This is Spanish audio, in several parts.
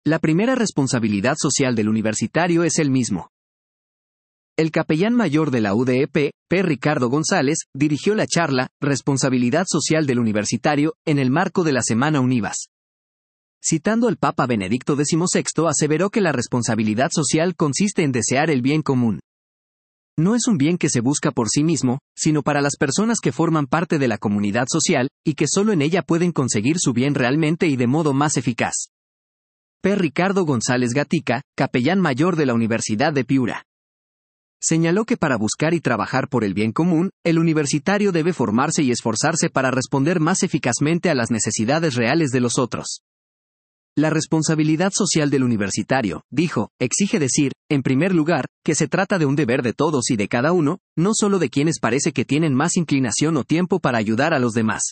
La primera responsabilidad social del universitario es el mismo. El capellán mayor de la UDEP, P. Ricardo González, dirigió la charla Responsabilidad Social del Universitario en el marco de la Semana Univas. Citando al Papa Benedicto XVI, aseveró que la responsabilidad social consiste en desear el bien común. No es un bien que se busca por sí mismo, sino para las personas que forman parte de la comunidad social, y que solo en ella pueden conseguir su bien realmente y de modo más eficaz. P. Ricardo González Gatica, capellán mayor de la Universidad de Piura. Señaló que para buscar y trabajar por el bien común, el universitario debe formarse y esforzarse para responder más eficazmente a las necesidades reales de los otros. La responsabilidad social del universitario, dijo, exige decir, en primer lugar, que se trata de un deber de todos y de cada uno, no solo de quienes parece que tienen más inclinación o tiempo para ayudar a los demás.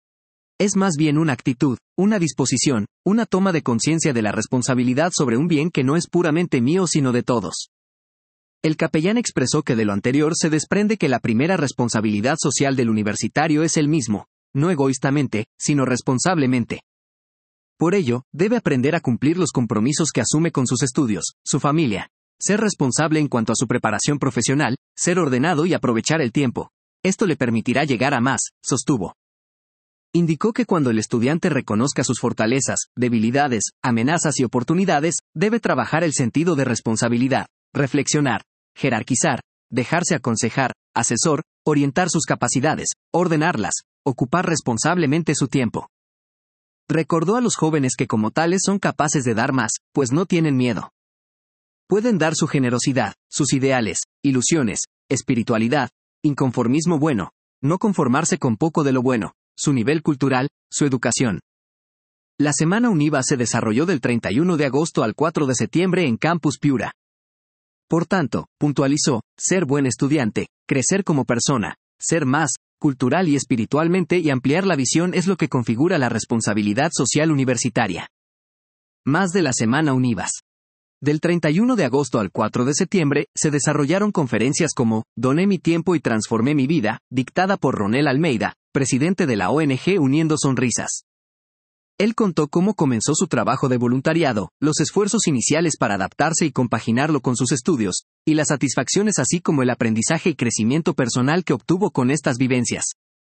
Es más bien una actitud, una disposición, una toma de conciencia de la responsabilidad sobre un bien que no es puramente mío sino de todos. El capellán expresó que de lo anterior se desprende que la primera responsabilidad social del universitario es el mismo, no egoístamente, sino responsablemente. Por ello, debe aprender a cumplir los compromisos que asume con sus estudios, su familia, ser responsable en cuanto a su preparación profesional, ser ordenado y aprovechar el tiempo. Esto le permitirá llegar a más, sostuvo. Indicó que cuando el estudiante reconozca sus fortalezas, debilidades, amenazas y oportunidades, debe trabajar el sentido de responsabilidad, reflexionar, jerarquizar, dejarse aconsejar, asesor, orientar sus capacidades, ordenarlas, ocupar responsablemente su tiempo. Recordó a los jóvenes que como tales son capaces de dar más, pues no tienen miedo. Pueden dar su generosidad, sus ideales, ilusiones, espiritualidad, inconformismo bueno, no conformarse con poco de lo bueno, su nivel cultural, su educación. La Semana Univa se desarrolló del 31 de agosto al 4 de septiembre en Campus Piura. Por tanto, puntualizó, ser buen estudiante, crecer como persona, ser más cultural y espiritualmente y ampliar la visión es lo que configura la responsabilidad social universitaria. Más de la Semana Univas. Del 31 de agosto al 4 de septiembre, se desarrollaron conferencias como Doné mi tiempo y transformé mi vida, dictada por Ronel Almeida, presidente de la ONG Uniendo Sonrisas. Él contó cómo comenzó su trabajo de voluntariado, los esfuerzos iniciales para adaptarse y compaginarlo con sus estudios, y las satisfacciones así como el aprendizaje y crecimiento personal que obtuvo con estas vivencias.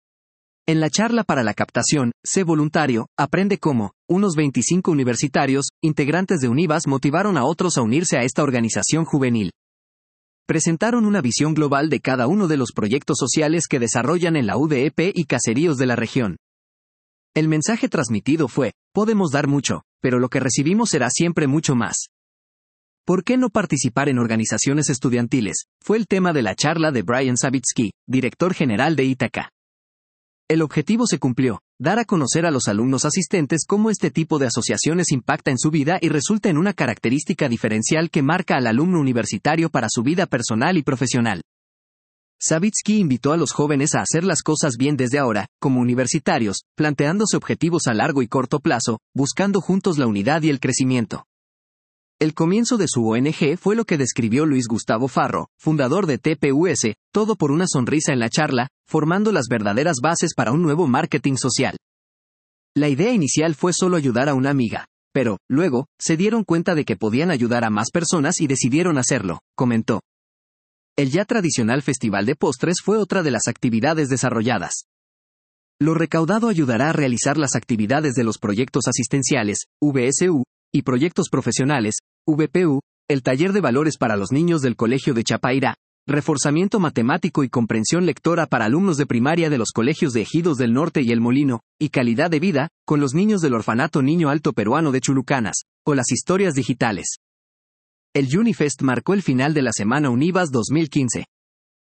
En la charla para la captación, Sé voluntario, aprende cómo, unos 25 universitarios, integrantes de Univas motivaron a otros a unirse a esta organización juvenil. Presentaron una visión global de cada uno de los proyectos sociales que desarrollan en la UDEP y caseríos de la región. El mensaje transmitido fue, podemos dar mucho, pero lo que recibimos será siempre mucho más. ¿Por qué no participar en organizaciones estudiantiles? Fue el tema de la charla de Brian Savitsky, director general de Ítaca. El objetivo se cumplió, dar a conocer a los alumnos asistentes cómo este tipo de asociaciones impacta en su vida y resulta en una característica diferencial que marca al alumno universitario para su vida personal y profesional. Savitsky invitó a los jóvenes a hacer las cosas bien desde ahora, como universitarios, planteándose objetivos a largo y corto plazo, buscando juntos la unidad y el crecimiento. El comienzo de su ONG fue lo que describió Luis Gustavo Farro, fundador de TPUS, todo por una sonrisa en la charla, formando las verdaderas bases para un nuevo marketing social. La idea inicial fue solo ayudar a una amiga, pero, luego, se dieron cuenta de que podían ayudar a más personas y decidieron hacerlo, comentó. El ya tradicional Festival de Postres fue otra de las actividades desarrolladas. Lo recaudado ayudará a realizar las actividades de los proyectos asistenciales, VSU, y proyectos profesionales, VPU, el taller de valores para los niños del Colegio de Chapairá, reforzamiento matemático y comprensión lectora para alumnos de primaria de los colegios de Ejidos del Norte y El Molino, y calidad de vida, con los niños del Orfanato Niño Alto Peruano de Chulucanas, o las historias digitales. El Unifest marcó el final de la Semana Univas 2015.